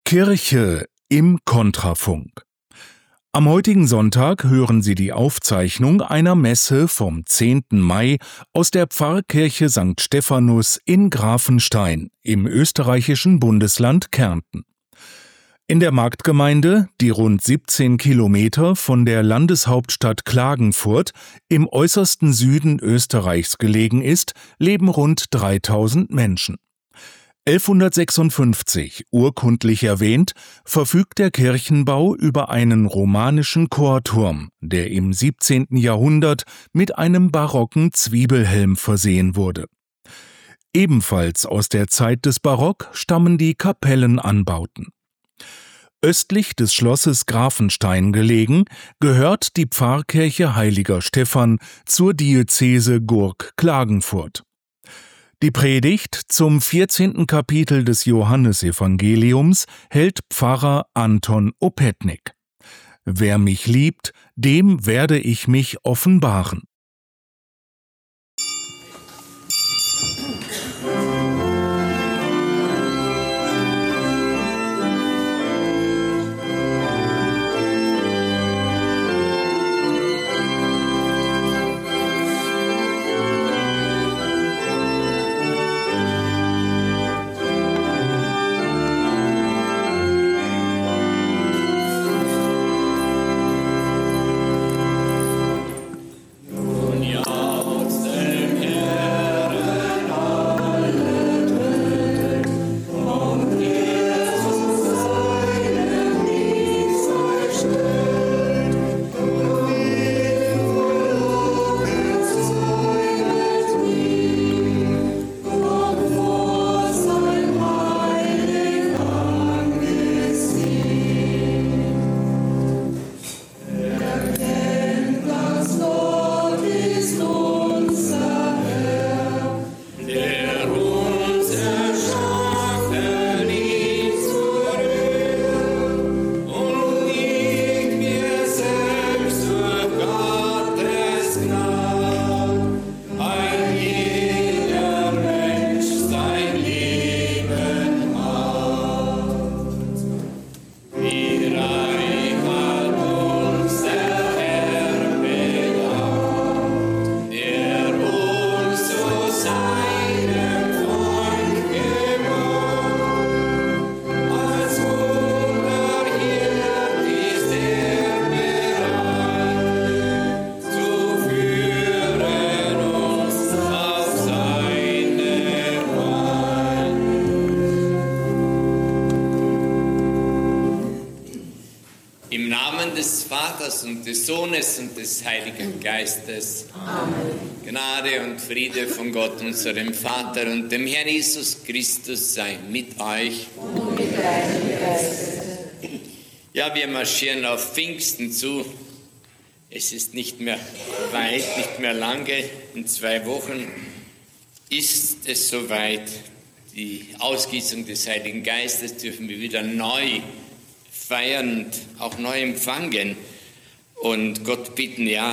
Kirche im Kontrafunk. Am heutigen Sonntag hören Sie die Aufzeichnung einer Messe vom 10. Mai aus der Pfarrkirche St. Stephanus in Grafenstein im österreichischen Bundesland Kärnten. In der Marktgemeinde, die rund 17 Kilometer von der Landeshauptstadt Klagenfurt im äußersten Süden Österreichs gelegen ist, leben rund 3000 Menschen. 1156, urkundlich erwähnt, verfügt der Kirchenbau über einen romanischen Chorturm, der im 17. Jahrhundert mit einem barocken Zwiebelhelm versehen wurde. Ebenfalls aus der Zeit des Barock stammen die Kapellenanbauten. Östlich des Schlosses Grafenstein gelegen, gehört die Pfarrkirche Heiliger Stephan zur Diözese Gurk-Klagenfurt. Die Predigt zum 14. Kapitel des Johannesevangeliums hält Pfarrer Anton Opetnik. Wer mich liebt, dem werde ich mich offenbaren. Und des Sohnes und des Heiligen Geistes. Amen. Gnade und Friede von Gott, unserem Vater und dem Herrn Jesus Christus sei mit euch. Und mit deinem Geist. Ja, wir marschieren auf Pfingsten zu. Es ist nicht mehr weit, nicht mehr lange. In 2 Wochen ist es soweit. Die Ausgießung des Heiligen Geistes dürfen wir wieder neu feiern und auch neu empfangen. Und Gott bitten, ja,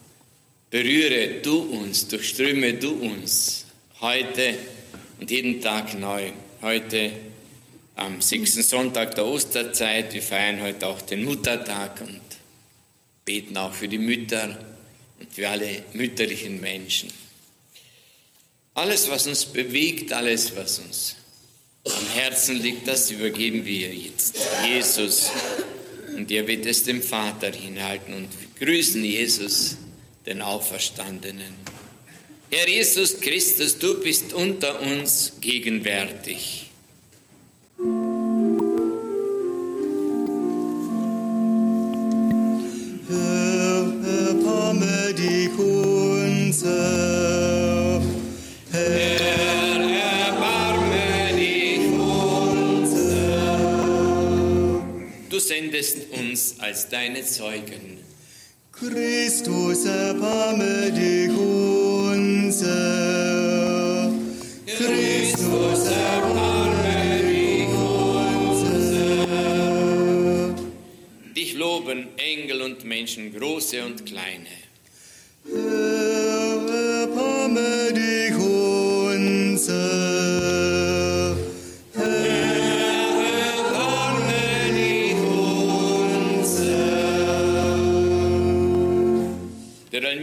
berühre du uns, durchströme du uns heute und jeden Tag neu. Heute am 6. Sonntag der Osterzeit, wir feiern heute auch den Muttertag und beten auch für die Mütter und für alle mütterlichen Menschen. Alles, was uns bewegt, alles, was uns am Herzen liegt, das übergeben wir jetzt Jesus. Und er wird es dem Vater hinhalten und wir grüßen Jesus, den Auferstandenen. Herr Jesus Christus, du bist unter uns gegenwärtig. Erbarme dich unser. Herr, erbarme dich unser. Du sendest uns als deine Zeugen. Christus, erbarme dich unser. Christus, erbarme dich unser. Dich loben Engel und Menschen, große und kleine. Herr, erbarme dich unser. Herr, erbarme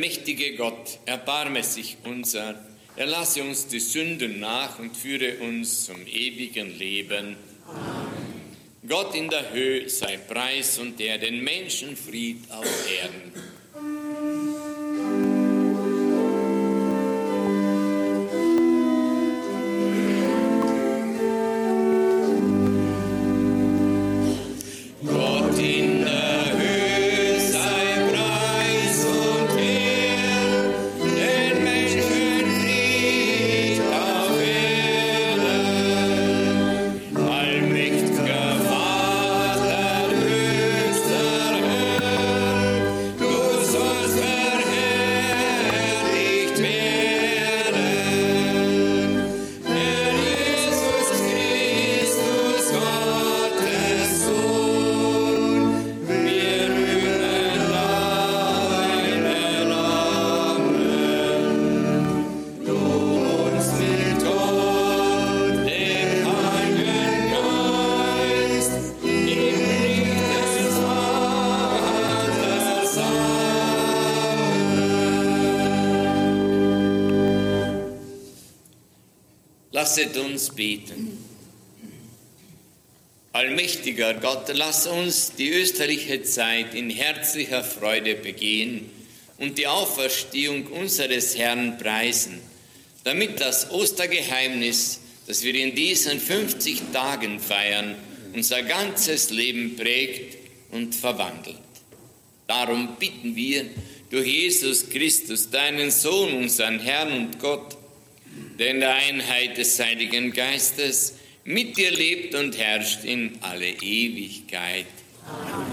mächtige Gott, erbarme sich unser, erlasse uns die Sünden nach und führe uns zum ewigen Leben. Amen. Gott in der Höhe sei Preis und der den Menschen Fried auf Erden. Lasset uns beten. Allmächtiger Gott, lass uns die österliche Zeit in herzlicher Freude begehen und die Auferstehung unseres Herrn preisen, damit das Ostergeheimnis, das wir in diesen 50 Tagen feiern, unser ganzes Leben prägt und verwandelt. Darum bitten wir durch Jesus Christus, deinen Sohn, unseren Herrn und Gott, der in der Einheit des Heiligen Geistes mit dir lebt und herrscht in alle Ewigkeit. Amen.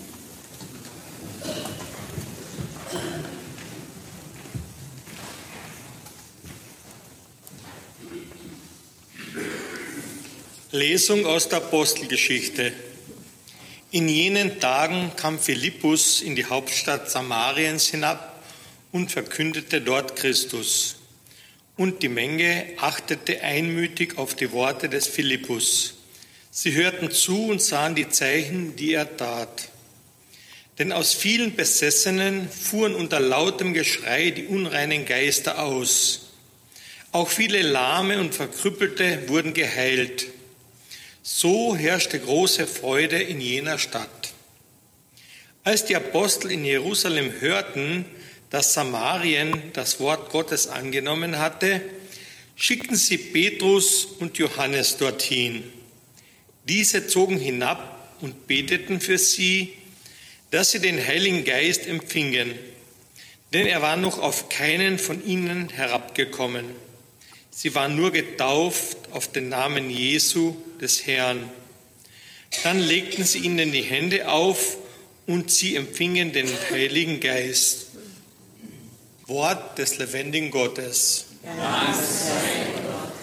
Lesung aus der Apostelgeschichte. In jenen Tagen kam Philippus in die Hauptstadt Samariens hinab und verkündete dort Christus. Und die Menge achtete einmütig auf die Worte des Philippus. Sie hörten zu und sahen die Zeichen, die er tat. Denn aus vielen Besessenen fuhren unter lautem Geschrei die unreinen Geister aus. Auch viele Lahme und Verkrüppelte wurden geheilt. So herrschte große Freude in jener Stadt. Als die Apostel in Jerusalem hörten, dass Samarien das Wort Gottes angenommen hatte, schickten sie Petrus und Johannes dorthin. Diese zogen hinab und beteten für sie, dass sie den Heiligen Geist empfingen, denn er war noch auf keinen von ihnen herabgekommen. Sie waren nur getauft auf den Namen Jesu, des Herrn. Dann legten sie ihnen die Hände auf und sie empfingen den Heiligen Geist. Wort des lebendigen Gottes. Dank sei Gott.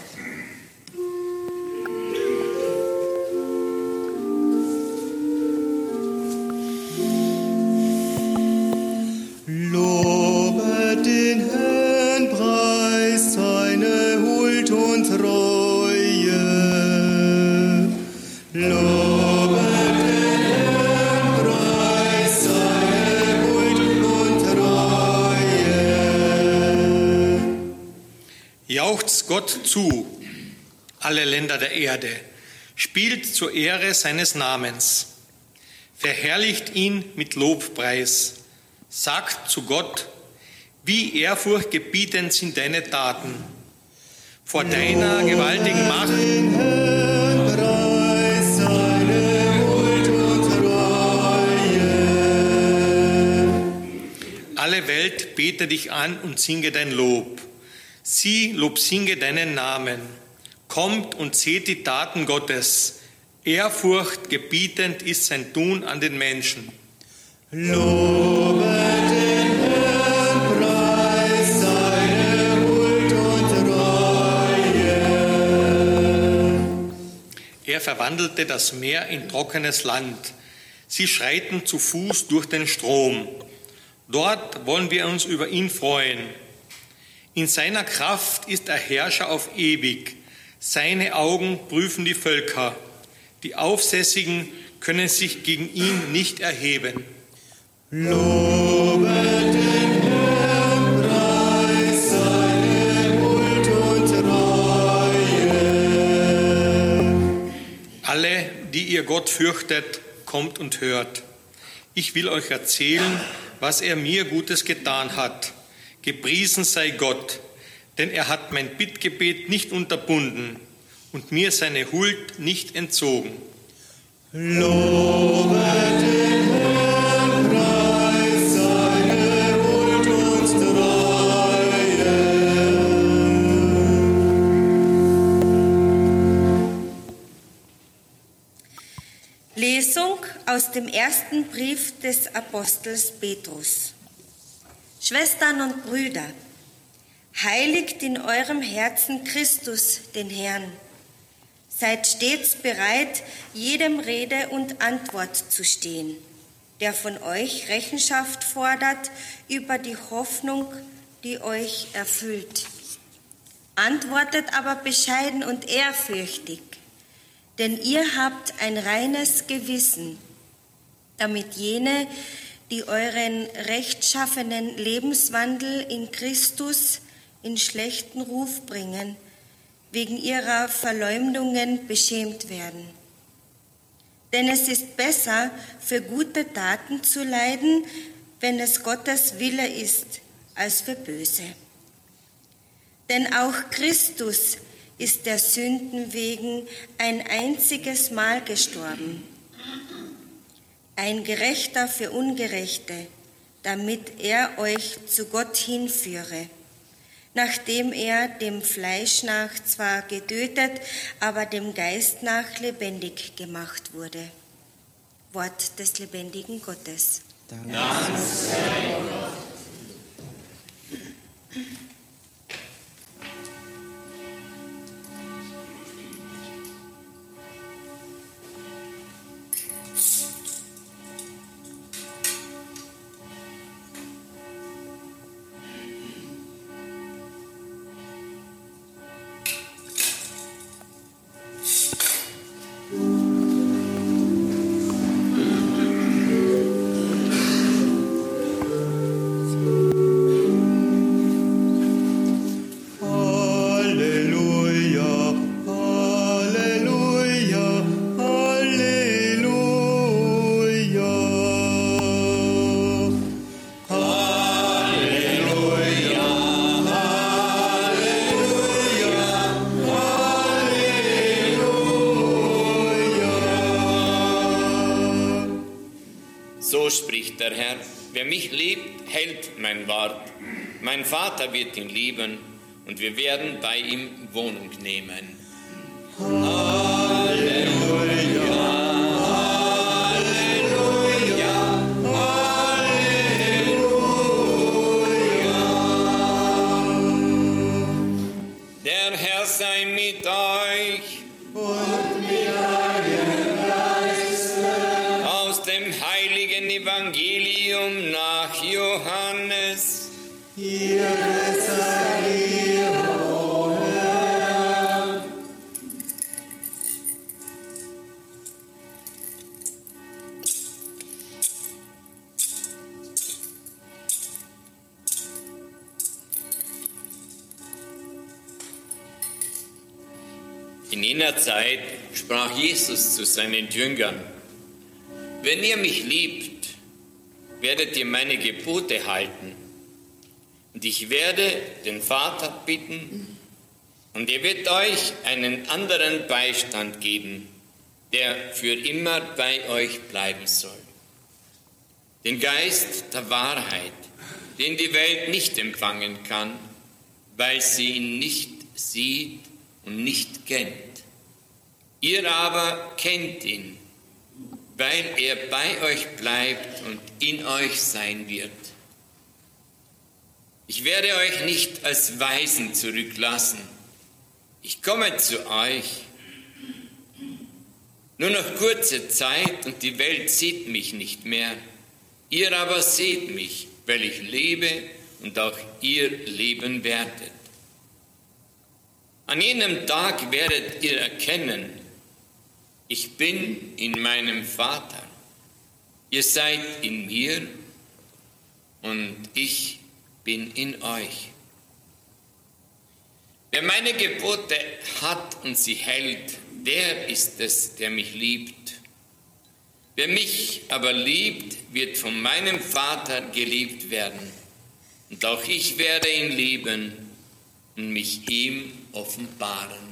Lobet den Herrn, preist seine Huld und Treue. Lobet den Herrn, preist seine Huld und Treue. Jauchzt Gott zu, alle Länder der Erde, spielt zur Ehre seines Namens. Verherrlicht ihn mit Lobpreis. Sagt zu Gott, wie ehrfurchtgebietend sind deine Taten. Vor deiner gewaltigen Macht Preist seine Huld und Treue. alle Welt bete dich an und singe dein Lob. Sie lobsinge deinen Namen. Kommt und seht die Taten Gottes. Ehrfurchtgebietend ist sein Tun an den Menschen. Lobet den Herrn, preist seine Huld und Treue. Er verwandelte das Meer in trockenes Land. Sie schreiten zu Fuß durch den Strom. Dort wollen wir uns über ihn freuen. In seiner Kraft ist er Herrscher auf ewig. Seine Augen prüfen die Völker. Die Aufsässigen können sich gegen ihn nicht erheben. Lobet den Herrn, Alle, die ihr Gott fürchtet, kommt und hört. Ich will euch erzählen, was er mir Gutes getan hat. Gepriesen sei Gott, denn er hat mein Bittgebet nicht unterbunden und mir seine Huld nicht entzogen. Lobet den Herrn, preist seine Huld und Treue. Lesung aus dem ersten Brief des Apostels Petrus. Schwestern und Brüder, heiligt in eurem Herzen Christus, den Herrn. Seid stets bereit, jedem Rede und Antwort zu stehen, der von euch Rechenschaft fordert über die Hoffnung, die euch erfüllt. Antwortet aber bescheiden und ehrfürchtig, denn ihr habt ein reines Gewissen, damit jene, die euren rechtschaffenen Lebenswandel in Christus in schlechten Ruf bringen, wegen ihrer Verleumdungen beschämt werden. Denn es ist besser, für gute Taten zu leiden, wenn es Gottes Wille ist, als für böse. Denn auch Christus ist der Sünden wegen ein einziges Mal gestorben, ein Gerechter für Ungerechte, damit er euch zu Gott hinführe, nachdem er dem Fleisch nach zwar getötet, aber dem Geist nach lebendig gemacht wurde. Wort des lebendigen Gottes. Dank sei Gott. So spricht der Herr, wer mich liebt, hält mein Wort. Mein Vater wird ihn lieben und wir werden bei ihm Wohnung nehmen. Der Herr sei mit euch. Und mit deinem Geiste. Aus dem heiligen Evangelium nach Johannes. Hier sei dir, o Herr. In jener Zeit sprach Jesus zu seinen Jüngern: Wenn ihr mich liebt, werdet ihr meine Gebote halten. Und ich werde den Vater bitten, und er wird euch einen anderen Beistand geben, der für immer bei euch bleiben soll. Den Geist der Wahrheit, den die Welt nicht empfangen kann, weil sie ihn nicht sieht und nicht kennt. Ihr aber kennt ihn, weil er bei euch bleibt und in euch sein wird. Ich werde euch nicht als Waisen zurücklassen. Ich komme zu euch. Nur noch kurze Zeit und die Welt sieht mich nicht mehr. Ihr aber seht mich, weil ich lebe und auch ihr leben werdet. An jenem Tag werdet ihr erkennen, ich bin in meinem Vater. Ihr seid in mir und ich bin in euch. Wer meine Gebote hat und sie hält, der ist es, der mich liebt. Wer mich aber liebt, wird von meinem Vater geliebt werden. Und auch ich werde ihn lieben und mich ihm offenbaren.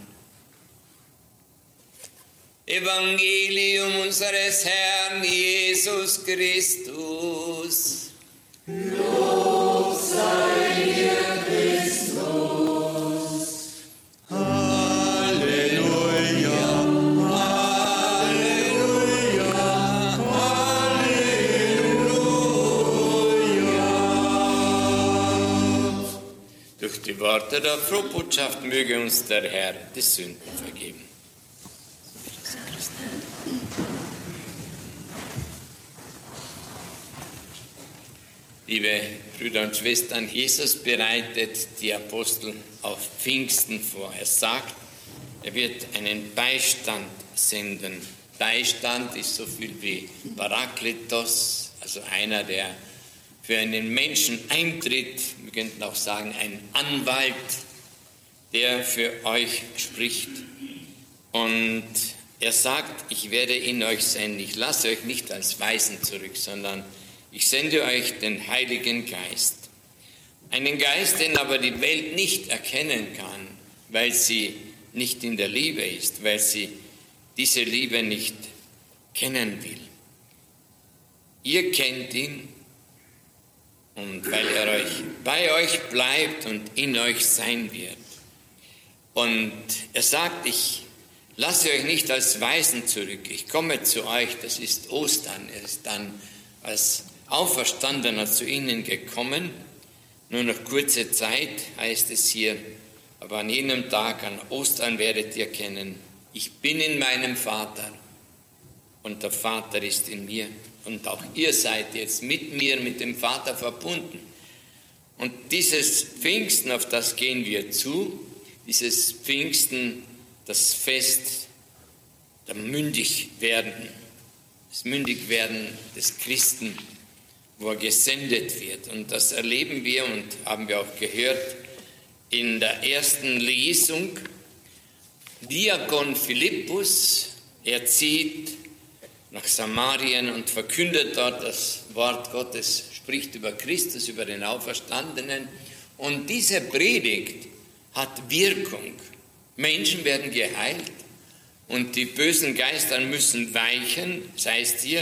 Evangelium unseres Herrn Jesus Christus. Lob sei dir, Christus. Halleluja, Halleluja, Halleluja. Durch die Worte der Frohbotschaft möge uns der Herr die Sünden vergeben. Liebe Brüder und Schwestern, Jesus bereitet die Apostel auf Pfingsten vor. Er sagt, er wird einen Beistand senden. Beistand ist so viel wie Parakletos, also einer, der für einen Menschen eintritt. Wir könnten auch sagen, ein Anwalt, der für euch spricht. Und er sagt, ich werde in euch sein. Ich lasse euch nicht als Weisen zurück, sondern ich sende euch den Heiligen Geist. Einen Geist, den aber die Welt nicht erkennen kann, weil sie nicht in der Liebe ist, weil sie diese Liebe nicht kennen will. Ihr kennt ihn, und weil er bei euch bleibt und in euch sein wird. Und er sagt, ich lasse euch nicht als Weisen zurück, ich komme zu euch, das ist Ostern. Er ist dann als Auferstandener zu ihnen gekommen, nur noch kurze Zeit, heißt es hier, aber an jenem Tag, an Ostern, werdet ihr kennen, ich bin in meinem Vater und der Vater ist in mir und auch ihr seid jetzt mit mir, mit dem Vater verbunden. Und dieses Pfingsten, auf das gehen wir zu, dieses Pfingsten, das Fest der Mündigwerden, das Mündigwerden des Christen, wo er gesendet wird. Und das erleben wir und haben wir auch gehört in der ersten Lesung. Diakon Philippus, er zieht nach Samarien und verkündet dort das Wort Gottes, spricht über Christus, über den Auferstandenen. Und diese Predigt hat Wirkung. Menschen werden geheilt und die bösen Geister müssen weichen. Das heißt hier,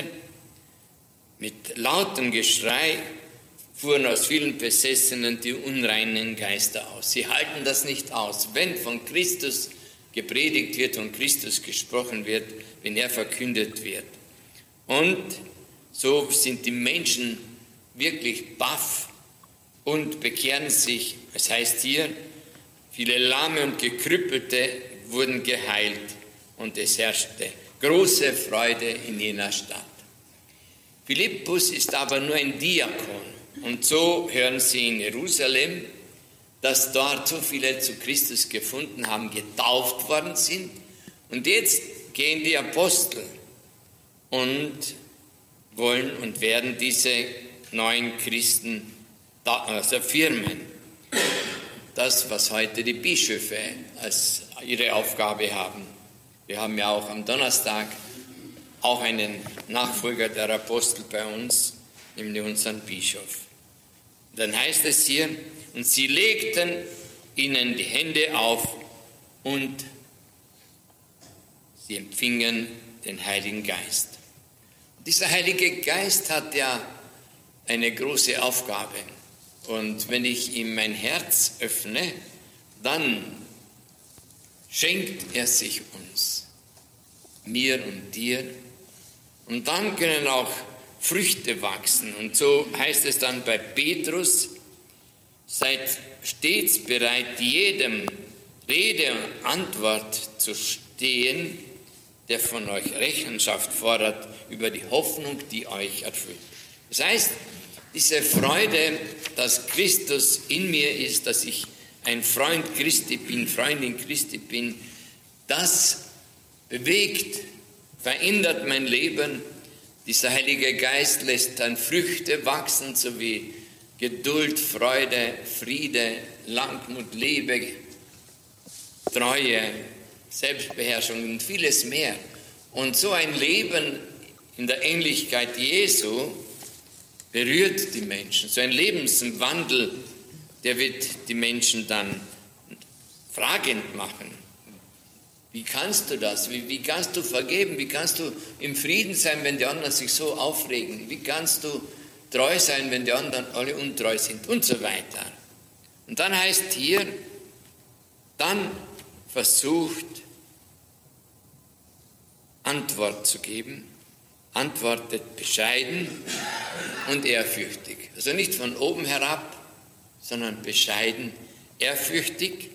mit lautem Geschrei fuhren aus vielen Besessenen die unreinen Geister aus. Sie halten das nicht aus. Wenn von Christus gepredigt wird und Christus gesprochen wird, wenn er verkündet wird. Und so sind die Menschen wirklich baff und bekehren sich. Es heißt hier, viele Lahme und Gekrüppelte wurden geheilt und es herrschte große Freude in jener Stadt. Philippus ist aber nur ein Diakon und so hören sie in Jerusalem, dass dort so viele zu Christus gefunden haben, getauft worden sind und jetzt gehen die Apostel und wollen und werden diese neuen Christen firmen. Das, was heute die Bischöfe als ihre Aufgabe haben. Wir haben ja auch am Donnerstag auch einen Nachfolger der Apostel bei uns, nämlich unseren Bischof. Dann heißt es hier, und sie legten ihnen die Hände auf und sie empfingen den Heiligen Geist. Dieser Heilige Geist hat ja eine große Aufgabe. Und wenn ich ihm mein Herz öffne, dann schenkt er sich uns, mir und dir. Und dann können auch Früchte wachsen. Und so heißt es dann bei Petrus, seid stets bereit, jedem Rede und Antwort zu stehen, der von euch Rechenschaft fordert über die Hoffnung, die euch erfüllt. Das heißt, diese Freude, dass Christus in mir ist, dass ich ein Freund Christi bin, Freundin Christi bin, das bewegt, verändert mein Leben. Dieser Heilige Geist lässt dann Früchte wachsen, so wie Geduld, Freude, Friede, Langmut, Liebe, Treue, Selbstbeherrschung und vieles mehr. Und so ein Leben in der Ähnlichkeit Jesu berührt die Menschen. So ein Lebenswandel, der wird die Menschen dann fragend machen. Wie kannst du das? Wie kannst du vergeben? Wie kannst du im Frieden sein, wenn die anderen sich so aufregen? Wie kannst du treu sein, wenn die anderen alle untreu sind? Und so weiter. Und dann heißt hier, dann versucht, Antwort zu geben, antwortet bescheiden und ehrfürchtig. Also nicht von oben herab, sondern bescheiden, ehrfürchtig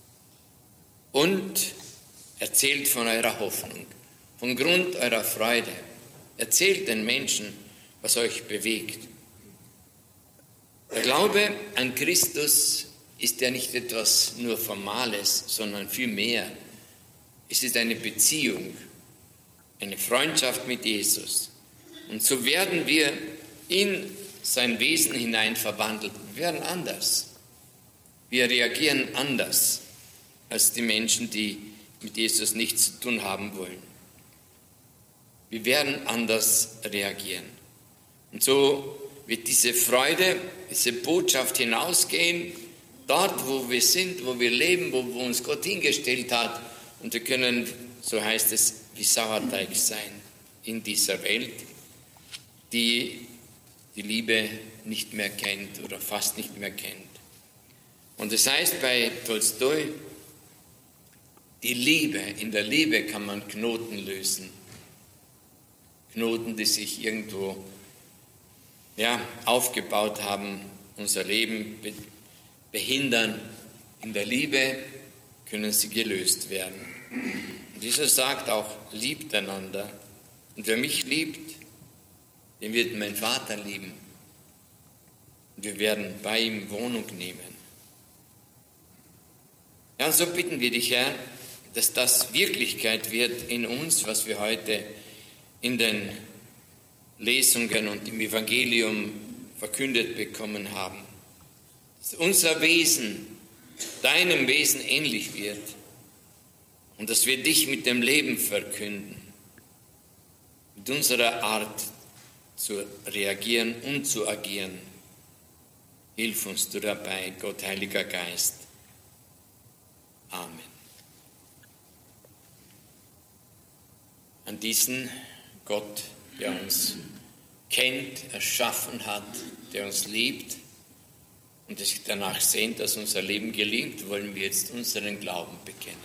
und erzählt von eurer Hoffnung, vom Grund eurer Freude. Erzählt den Menschen, was euch bewegt. Der Glaube an Christus ist ja nicht etwas nur Formales, sondern viel mehr. Es ist eine Beziehung, eine Freundschaft mit Jesus. Und so werden wir in sein Wesen hinein verwandelt. Wir werden anders. Wir reagieren anders als die Menschen, die mit Jesus nichts zu tun haben wollen. Wir werden anders reagieren. Und so wird diese Freude, diese Botschaft hinausgehen, dort, wo wir sind, wo wir leben, wo uns Gott hingestellt hat. Und wir können, so heißt es, wie Sauerteig sein in dieser Welt, die die Liebe nicht mehr kennt oder fast nicht mehr kennt. Und es heißt bei Tolstoi, in der Liebe kann man Knoten lösen. Knoten, die sich irgendwo aufgebaut haben, unser Leben behindern. In der Liebe können sie gelöst werden. Und Jesus sagt auch, liebt einander. Und wer mich liebt, den wird mein Vater lieben. Und wir werden bei ihm Wohnung nehmen. Ja, und so bitten wir dich, Herr, dass das Wirklichkeit wird in uns, was wir heute in den Lesungen und im Evangelium verkündet bekommen haben. Dass unser Wesen deinem Wesen ähnlich wird und dass wir dich mit dem Leben verkünden, mit unserer Art zu reagieren und zu agieren. Hilf uns du dabei, Gott, Heiliger Geist. Amen. An diesen Gott, der uns kennt, erschaffen hat, der uns liebt und sich danach sehnt, dass unser Leben gelingt, wollen wir jetzt unseren Glauben bekennen.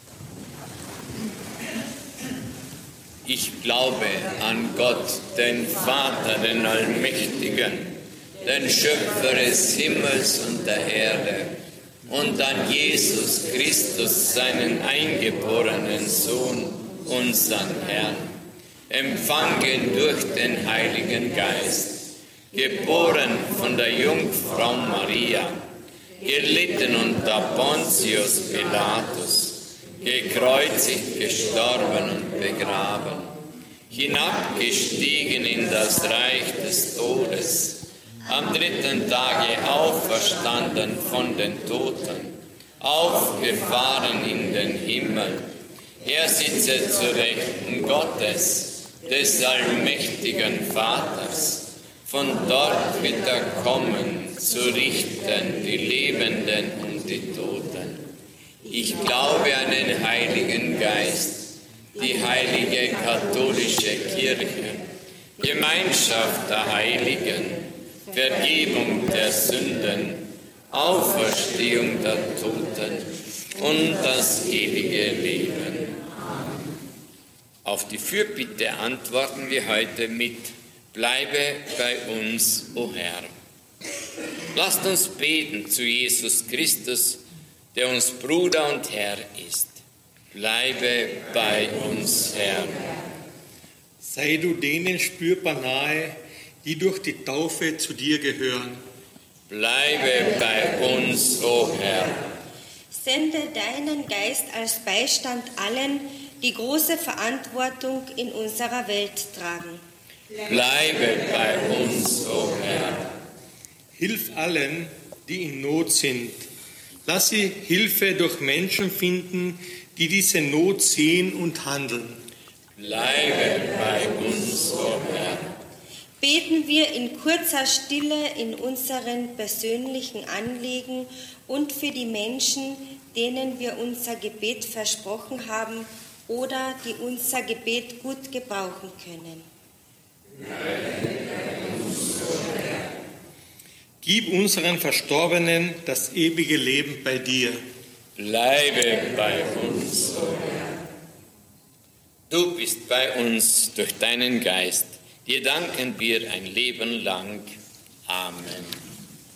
Ich glaube an Gott, den Vater, den Allmächtigen, den Schöpfer des Himmels und der Erde, und an Jesus Christus, seinen eingeborenen Sohn, unseren Herrn, empfangen durch den Heiligen Geist, geboren von der Jungfrau Maria, gelitten unter Pontius Pilatus, gekreuzigt, gestorben und begraben, hinabgestiegen in das Reich des Todes, am dritten Tage auferstanden von den Toten, aufgefahren in den Himmel. Er sitze zu Rechten Gottes, des allmächtigen Vaters. Von dort wird er kommen, zu richten die Lebenden und die Toten. Ich glaube an den Heiligen Geist, die heilige katholische Kirche, Gemeinschaft der Heiligen, Vergebung der Sünden, Auferstehung der Toten und das ewige Leben. Auf die Fürbitte antworten wir heute mit: Bleibe bei uns, o Herr. Lasst uns beten zu Jesus Christus, der uns Bruder und Herr ist. Bleibe bei uns, Herr. Sei du denen spürbar nahe, die durch die Taufe zu dir gehören. Bleibe bei uns, o Herr. Sende deinen Geist als Beistand allen, die große Verantwortung in unserer Welt tragen. Bleibe bei uns, o Herr. Hilf allen, die in Not sind. Lass sie Hilfe durch Menschen finden, die diese Not sehen und handeln. Bleibe bei uns, o Herr. Beten wir in kurzer Stille in unseren persönlichen Anliegen und für die Menschen, denen wir unser Gebet versprochen haben oder die unser Gebet gut gebrauchen können. Gib unseren Verstorbenen das ewige Leben bei dir. Bleibe bei uns, o Herr. Du bist bei uns durch deinen Geist. Dir danken wir ein Leben lang. Amen.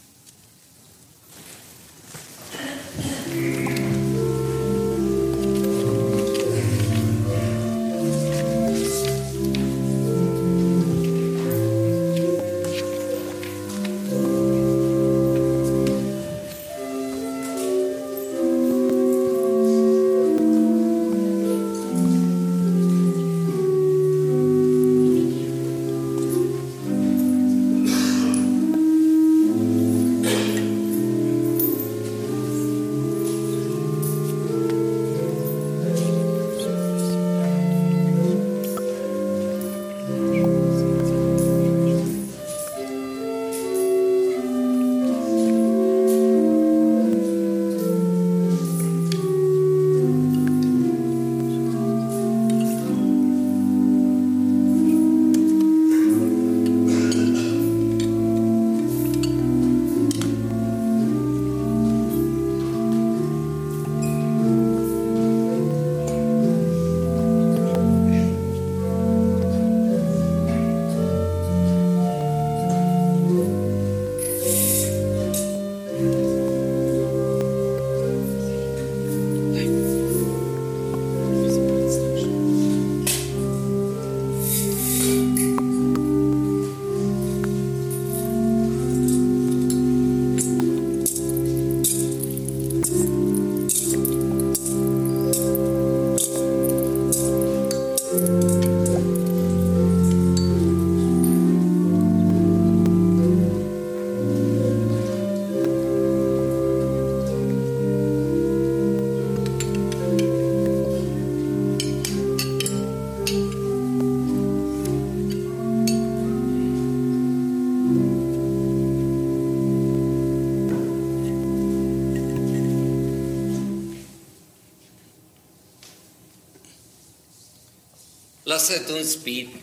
Lasset uns beten.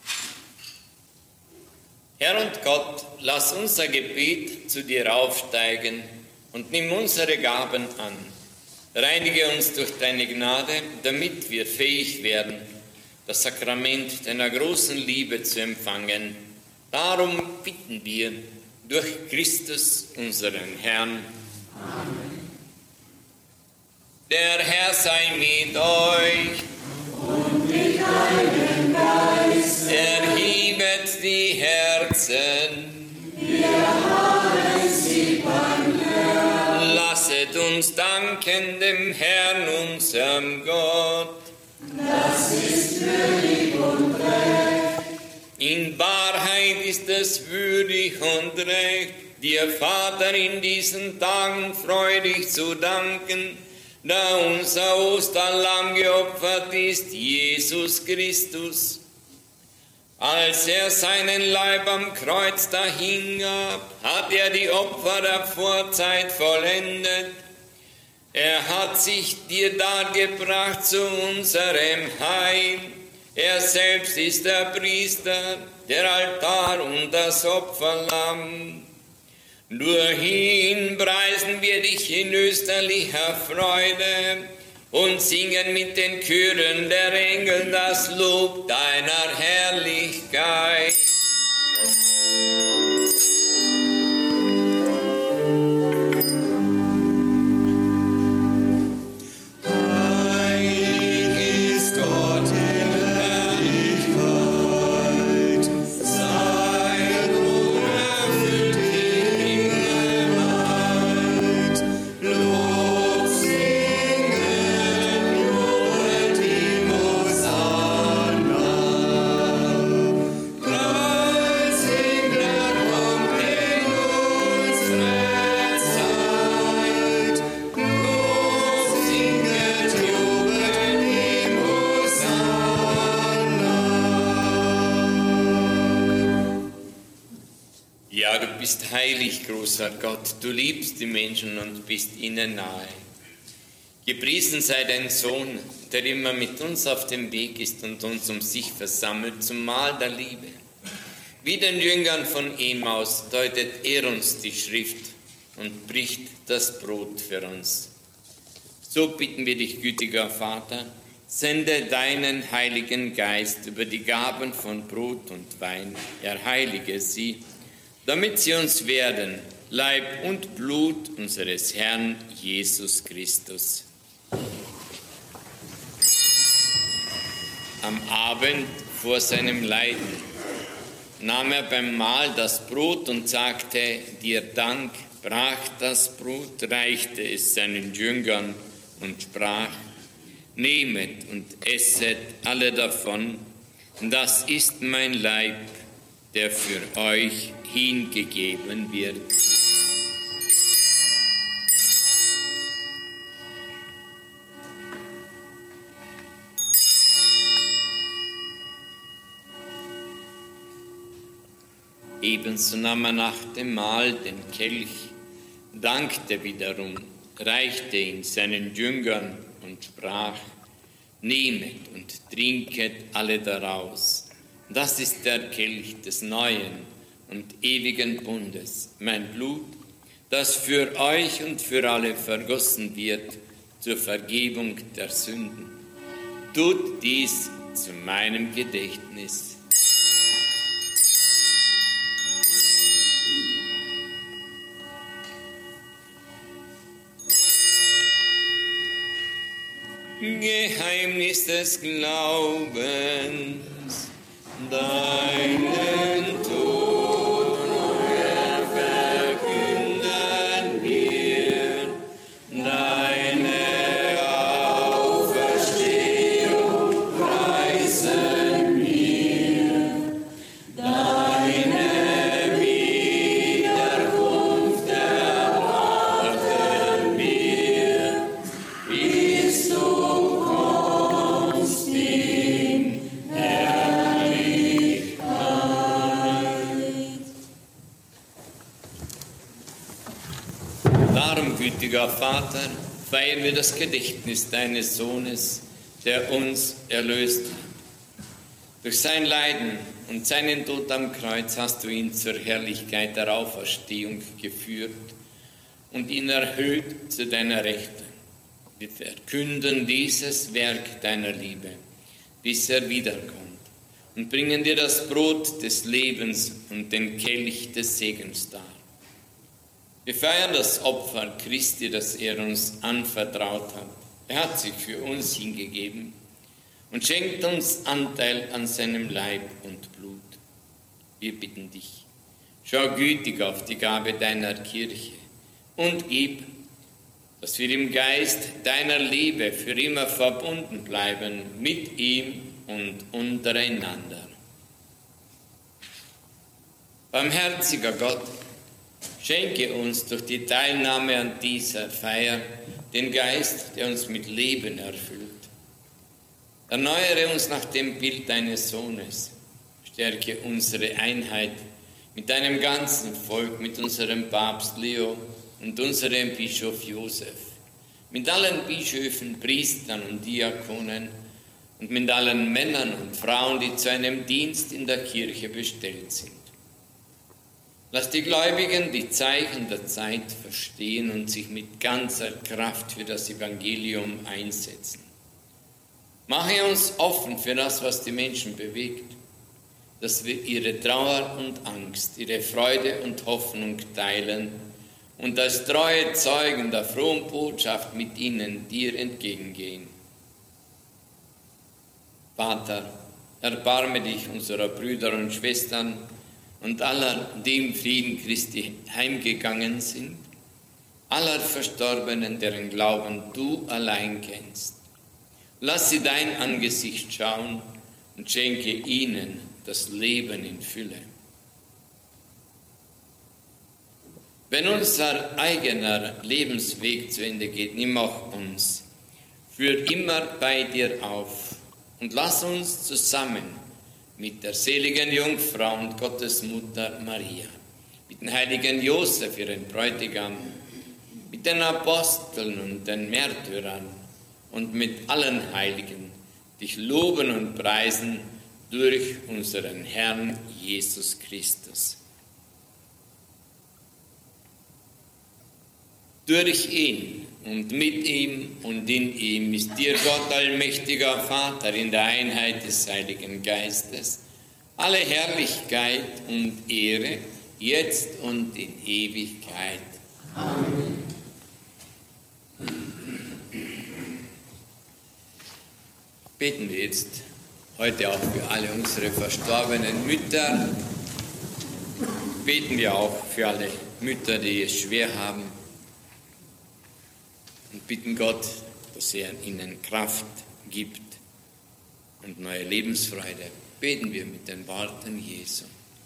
Herr und Gott, lass unser Gebet zu dir aufsteigen und nimm unsere Gaben an. Reinige uns durch deine Gnade, damit wir fähig werden, das Sakrament deiner großen Liebe zu empfangen. Darum bitten wir durch Christus, unseren Herrn. Amen. Der Herr sei mit euch. Und mit deinem Geist. Erhebet die Herzen. Wir haben sie beim Herrn. Lasset uns danken dem Herrn, unserem Gott. Das ist würdig und recht. In Wahrheit ist es würdig und recht, dir, Vater, in diesen Tagen freudig zu danken, da unser Osterlamm geopfert ist, Jesus Christus. Als er seinen Leib am Kreuz dahingab, hat er die Opfer der Vorzeit vollendet. Er hat sich dir dargebracht zu unserem Heil. Er selbst ist der Priester, der Altar und das Opferlamm. Durch ihn preisen wir dich in österlicher Freude und singen mit den Chören der Engel das Lob deiner Herrlichkeit. Amen. Ja, du bist heilig, großer Gott, du liebst die Menschen und bist ihnen nahe. Gepriesen sei dein Sohn, der immer mit uns auf dem Weg ist und uns um sich versammelt zum Mahl der Liebe. Wie den Jüngern von Emmaus deutet er uns die Schrift und bricht das Brot für uns. So bitten wir dich, gütiger Vater, sende deinen Heiligen Geist über die Gaben von Brot und Wein, erheilige sie, damit sie uns werden, Leib und Blut unseres Herrn Jesus Christus. Am Abend vor seinem Leiden nahm er beim Mahl das Brot und sagte dir Dank, brach das Brot, reichte es seinen Jüngern und sprach: Nehmet und esset alle davon, das ist mein Leib, der für euch hingegeben wird. Ebenso nahm er nach dem Mahl den Kelch, dankte wiederum, reichte ihn seinen Jüngern und sprach: Nehmet und trinket alle daraus. Das ist der Kelch des neuen und ewigen Bundes, mein Blut, das für euch und für alle vergossen wird zur Vergebung der Sünden. Tut dies zu meinem Gedächtnis. Geheimnis des Glaubens, deinen Tod verkünden wir, deine Auferstehung preisen wir, deine Wiederkunft erwarten wir, bis du gütiger Vater, feiern wir das Gedächtnis deines Sohnes, der uns erlöst hat. Durch sein Leiden und seinen Tod am Kreuz hast du ihn zur Herrlichkeit der Auferstehung geführt und ihn erhöht zu deiner Rechten. Wir verkünden dieses Werk deiner Liebe, bis er wiederkommt, und bringen dir das Brot des Lebens und den Kelch des Segens dar. Wir feiern das Opfer Christi, das er uns anvertraut hat. Er hat sich für uns hingegeben und schenkt uns Anteil an seinem Leib und Blut. Wir bitten dich, schau gütig auf die Gabe deiner Kirche und gib, dass wir im Geist deiner Liebe für immer verbunden bleiben mit ihm und untereinander. Barmherziger Gott, schenke uns durch die Teilnahme an dieser Feier den Geist, der uns mit Leben erfüllt. Erneuere uns nach dem Bild deines Sohnes. Stärke unsere Einheit mit deinem ganzen Volk, mit unserem Papst Leo und unserem Bischof Josef, mit allen Bischöfen, Priestern und Diakonen und mit allen Männern und Frauen, die zu einem Dienst in der Kirche bestellt sind. Lass die Gläubigen die Zeichen der Zeit verstehen und sich mit ganzer Kraft für das Evangelium einsetzen. Mache uns offen für das, was die Menschen bewegt, dass wir ihre Trauer und Angst, ihre Freude und Hoffnung teilen und als treue Zeugen der frohen Botschaft mit ihnen dir entgegengehen. Vater, erbarme dich unserer Brüder und Schwestern und aller, die im Frieden Christi heimgegangen sind, aller Verstorbenen, deren Glauben du allein kennst. Lass sie dein Angesicht schauen und schenke ihnen das Leben in Fülle. Wenn unser eigener Lebensweg zu Ende geht, nimm auch uns für immer bei dir auf und lass uns zusammen mit der seligen Jungfrau und Gottes Mutter Maria mit dem heiligen Josef, ihren Bräutigam, mit den Aposteln und den Märtyrern und mit allen Heiligen dich loben und preisen durch unseren Herrn Jesus Christus. Durch ihn und mit ihm und in ihm ist dir Gott, allmächtiger Vater, in der Einheit des Heiligen Geistes, alle Herrlichkeit und Ehre, jetzt und in Ewigkeit. Amen. Beten wir jetzt heute auch für alle unsere verstorbenen Mütter. Beten wir auch für alle Mütter, die es schwer haben. Und bitten Gott, dass er ihnen Kraft gibt und neue Lebensfreude. Beten wir mit den Worten Jesu.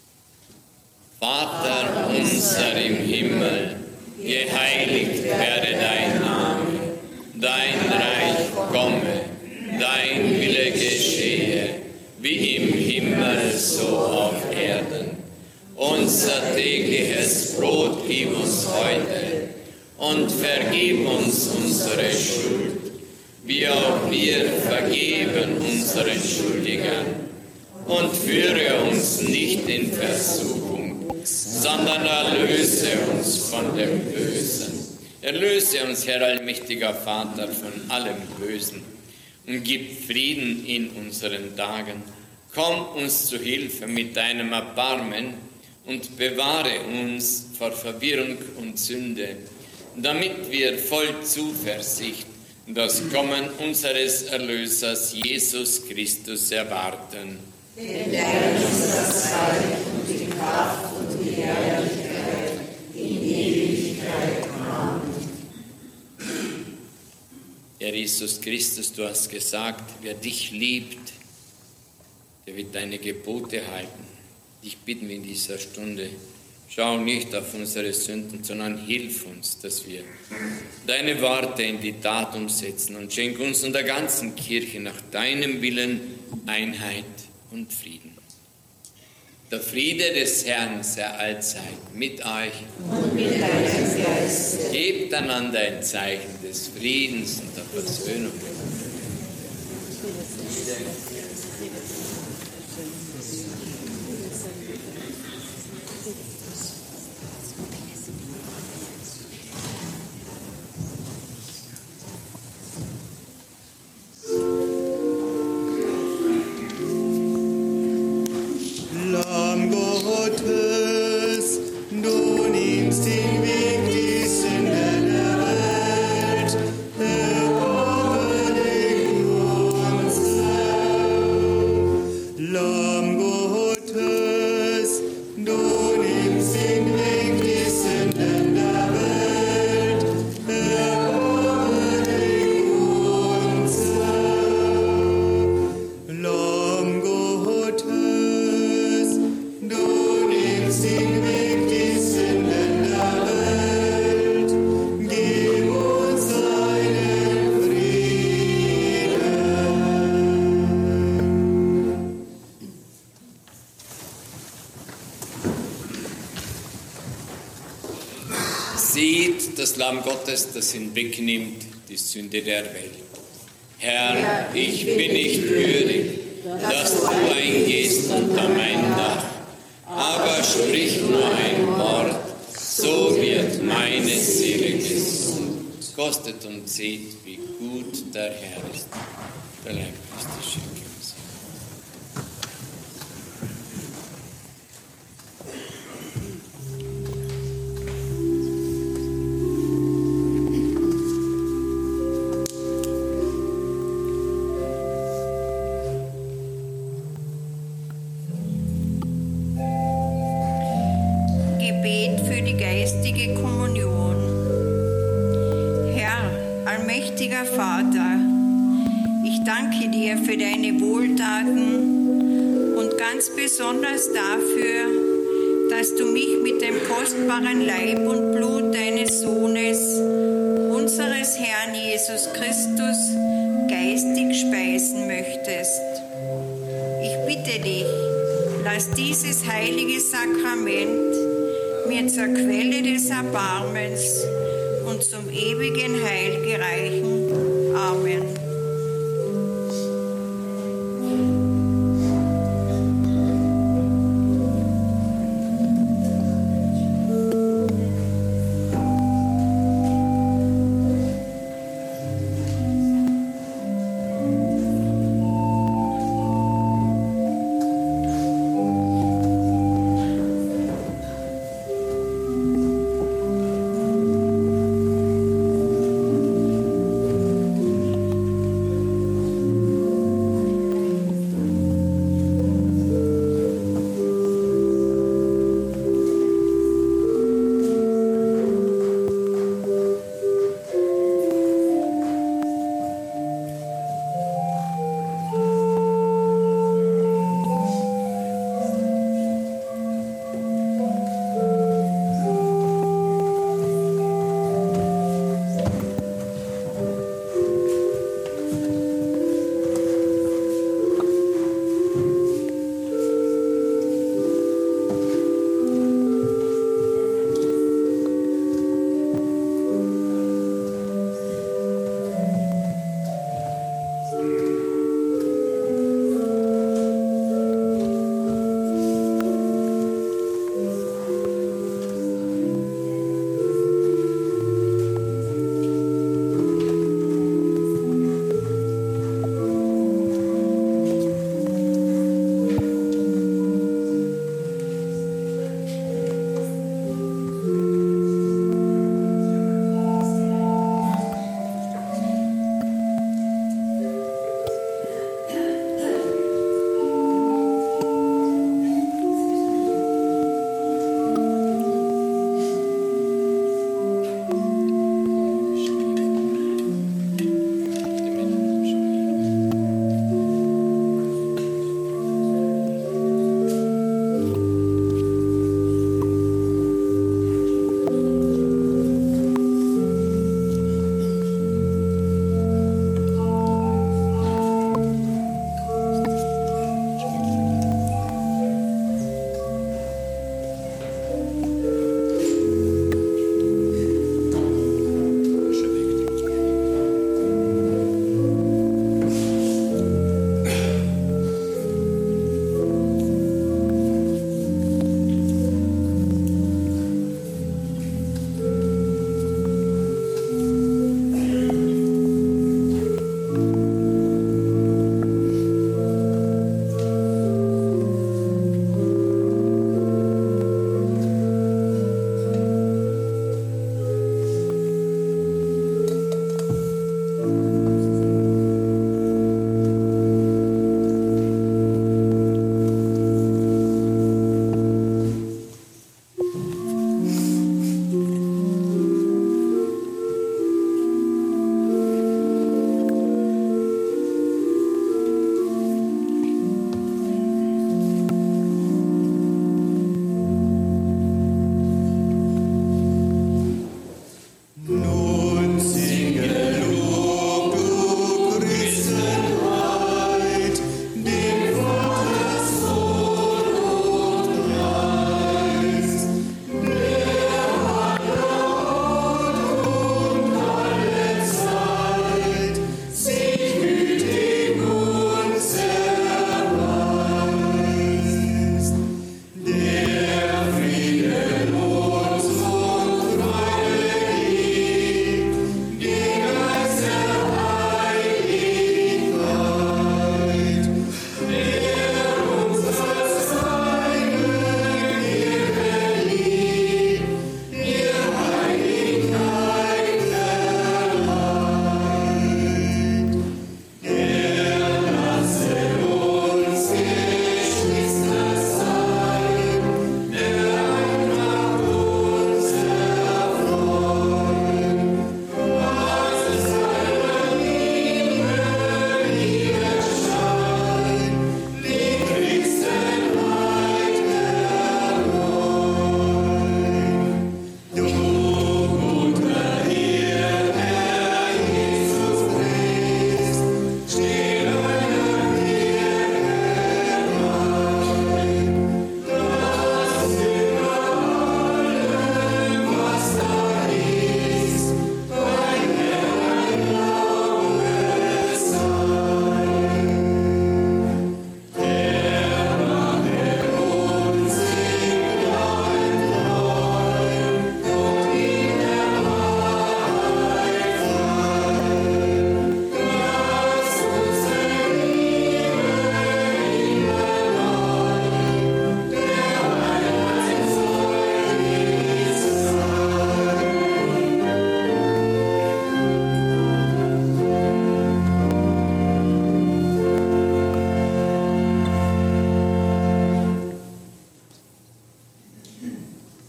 Vater unser im Himmel, geheiligt werde dein Name, dein Reich komme, dein Wille geschehe, wie im Himmel so auf Erden. Unser tägliches Brot gib uns heute und vergib uns unsere Schuld, wie auch wir vergeben unseren Schuldigern. Und führe uns nicht in Versuchung, sondern erlöse uns von dem Bösen. Erlöse uns, Herr allmächtiger Vater, von allem Bösen und gib Frieden in unseren Tagen. Komm uns zu Hilfe mit deinem Erbarmen und bewahre uns vor Verwirrung und Sünde, damit wir voll Zuversicht das Kommen unseres Erlösers Jesus Christus erwarten. Denn dein ist das Reich und die Kraft und die Herrlichkeit in Ewigkeit. Amen. Herr Jesus Christus, du hast gesagt, wer dich liebt, der wird deine Gebote halten. Dich bitten wir in dieser Stunde, schau nicht auf unsere Sünden, sondern hilf uns, dass wir deine Worte in die Tat umsetzen und schenk uns und der ganzen Kirche nach deinem Willen Einheit und Frieden. Der Friede des Herrn sei allzeit mit euch und mit deinem Geist. Gebt einander ein Zeichen des Friedens und der Versöhnung. Seht das Lamm Gottes, das hinwegnimmt die Sünde der Welt. Herr, ich bin nicht würdig, dass du eingehst unter mein Dach, aber sprich nur ein Wort, so wird meine Seele gesund. Kostet und seht, wie gut der Herr ist. Der Leib Christi schenke uns. Gebet für die geistige Kommunion. Herr, allmächtiger Vater, ich danke dir für deine Wohltaten und ganz besonders dafür, dass du mich mit dem kostbaren Leib und Blut deines Sohnes, unseres Herrn Jesus Christus, geistig speisen möchtest. Ich bitte dich, lass dieses heilige Sakrament mir zur Quelle des Erbarmens und zum ewigen Heil gereichen. Amen.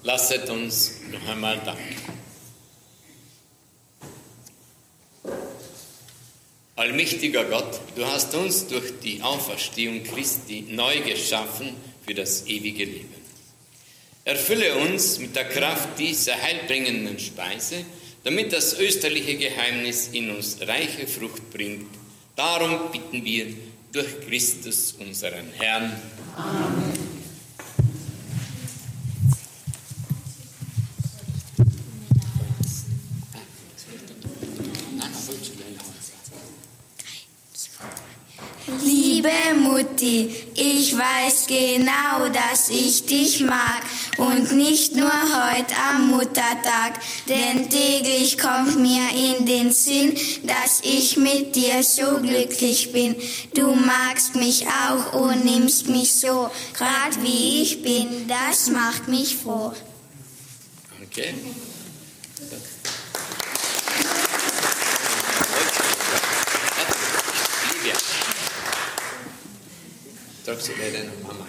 Lasset uns noch einmal danken. Allmächtiger Gott, du hast uns durch die Auferstehung Christi neu geschaffen für das ewige Leben. Erfülle uns mit der Kraft dieser heilbringenden Speise, damit das österliche Geheimnis in uns reiche Frucht bringt. Darum bitten wir durch Christus, unseren Herrn. Amen. Liebe Mutti, ich weiß genau, dass ich dich mag und nicht nur heute am Muttertag, denn täglich kommt mir in den Sinn, dass ich mit dir so glücklich bin. Du magst mich auch und nimmst mich so, grad wie ich bin, das macht mich froh. Okay. Sagst du deiner Mama?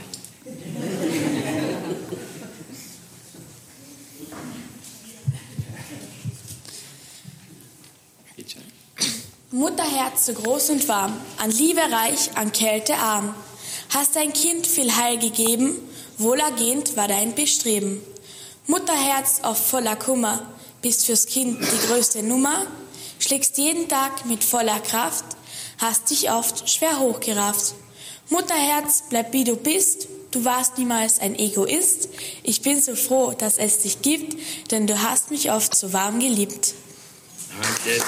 Mutterherz so groß und warm, an Liebe reich, an Kälte arm. Hast dein Kind viel Heil gegeben, wohlergehend war dein Bestreben. Mutterherz oft voller Kummer, bist fürs Kind die größte Nummer, schlägst jeden Tag mit voller Kraft, hast dich oft schwer hochgerafft. Mutterherz, bleib wie du bist, du warst niemals ein Egoist. Ich bin so froh, dass es dich gibt, denn du hast mich oft so warm geliebt. Danke.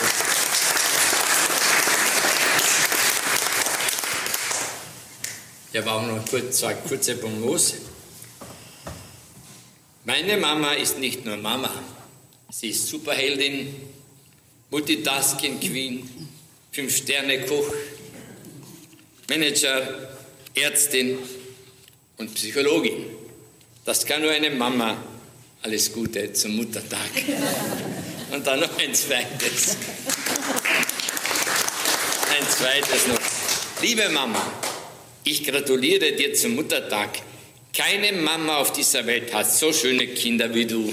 Ja, aber auch noch zwei kurze Bonbons. Meine Mama ist nicht nur Mama, sie ist Superheldin, Multitasking Queen, 5-Sterne-Koch, Manager, Ärztin und Psychologin. Das kann nur eine Mama. Alles Gute zum Muttertag. Und dann noch ein zweites. Ein zweites noch. Liebe Mama, ich gratuliere dir zum Muttertag. Keine Mama auf dieser Welt hat so schöne Kinder wie du.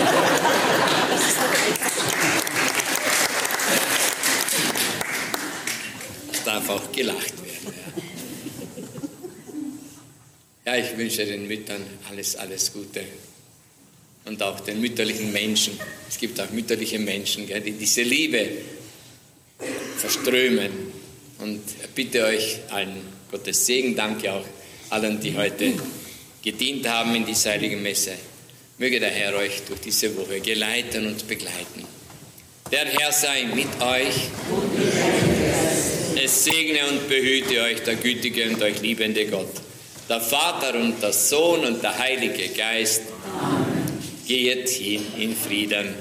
Es darf auch gelacht werden. Ja, ich wünsche den Müttern alles Gute. Und auch den mütterlichen Menschen. Es gibt auch mütterliche Menschen, die diese Liebe verströmen. Und bitte euch allen Gottes Segen. Danke auch allen, die heute gedient haben in dieser heiligen Messe. Möge der Herr euch durch diese Woche geleiten und begleiten. Der Herr sei mit euch. Es segne und behüte euch der gütige und euch liebende Gott, der Vater und der Sohn und der Heilige Geist. Amen. Geht hin in Frieden.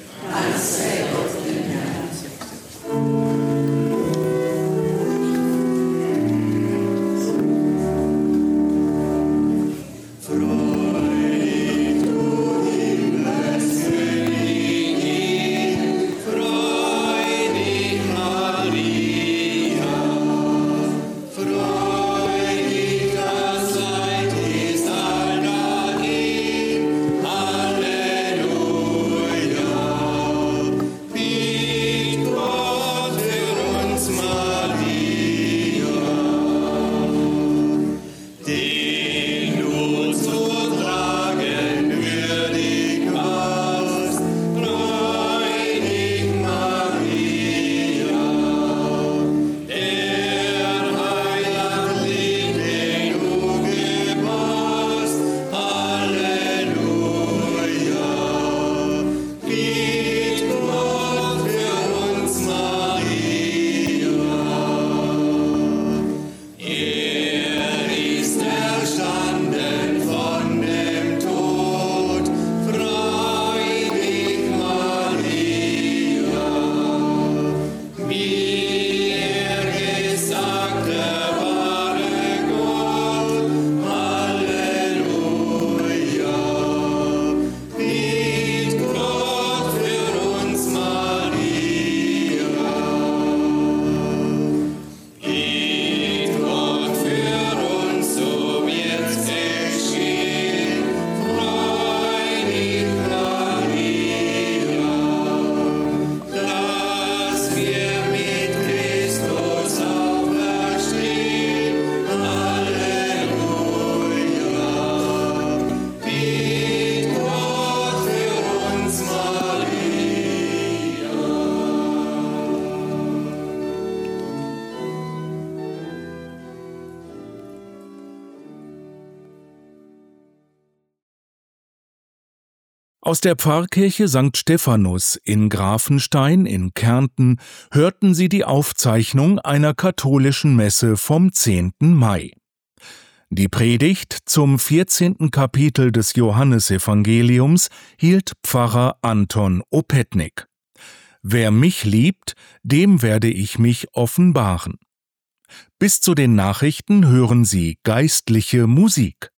Aus der Pfarrkirche St. Stephanus in Grafenstein in Kärnten hörten Sie die Aufzeichnung einer katholischen Messe vom 10. Mai. Die Predigt zum 14. Kapitel des Johannesevangeliums hielt Pfarrer Anton Opetnik. Wer mich liebt, dem werde ich mich offenbaren. Bis zu den Nachrichten hören Sie geistliche Musik.